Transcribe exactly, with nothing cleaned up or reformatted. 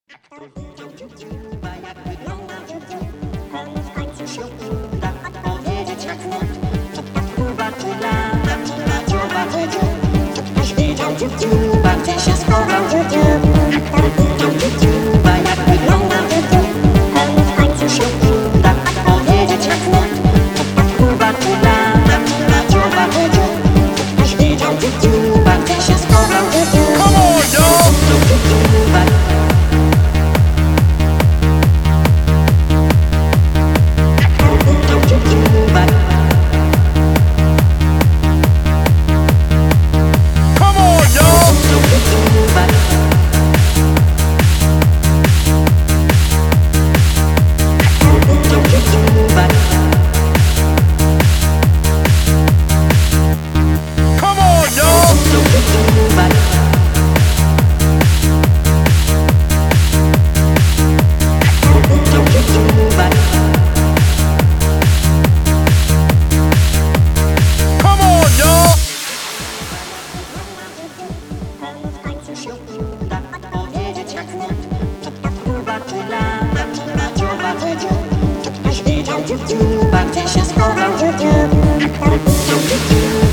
Kto widział dziuba, jak wygląda dziubiu? Komu w końcu się uda odpowiedzieć jak znów? Czy ta kuba kula, ta kula dzioba dziubiu? Czy ktoś widział dziuba, gdzie się schował dziubiu? Kto widział dziuba, jak wygląda dziubiu? Komu w końcu się uda odpowiedzieć jak znów? Czy ta kuba kula, ta kula dzioba dziubiu? Czy ktoś widział dziuba, gdzie się schował dziubiu? Come on, y'all! Come on, y'all! Come on, y'all! Come on, y'all! Komu w końcu się uda odpowiedzieć jak znów? Czy ta kuba kula, ta kula dzioba dziubiu? Czy ktoś widział dziubiu, gdzie się schował dziubiu? Kto widział dziubiu?